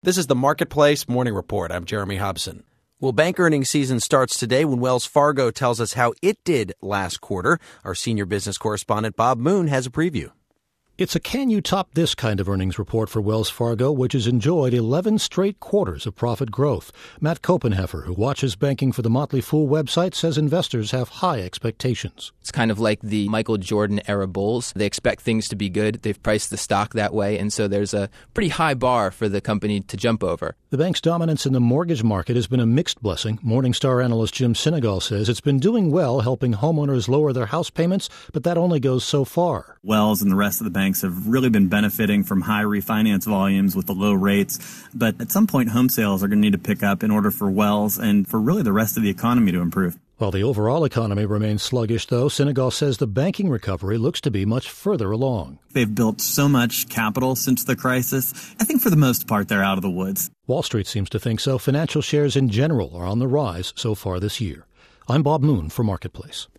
This is the Marketplace Morning Report. I'm Jeremy Hobson. Well, bank earnings season starts today when Wells Fargo tells us how it did last quarter. Our senior business correspondent Bob Moon has a preview. It's a can you top this kind of earnings report for Wells Fargo, which has enjoyed 11 straight quarters of profit growth. Matt Copenheffer, who watches banking for the Motley Fool website, says investors have high expectations. It's kind of like the Michael Jordan era Bulls. They expect things to be good. They've priced the stock that way, and so there's a pretty high bar for the company to jump over. The bank's dominance in the mortgage market has been a mixed blessing. Morningstar analyst Jim Sinegal says it's been doing well, helping homeowners lower their house payments, but that only goes so far. Wells and the rest of the banks have really been benefiting from high refinance volumes with the low rates. But at some point, home sales are going to need to pick up in order for Wells and for really the rest of the economy to improve. While the overall economy remains sluggish, though, Sinegal says the banking recovery looks to be much further along. They've built so much capital since the crisis. I think for the most part, they're out of the woods. Wall Street seems to think so. Financial shares in general are on the rise so far this year. I'm Bob Moon for Marketplace.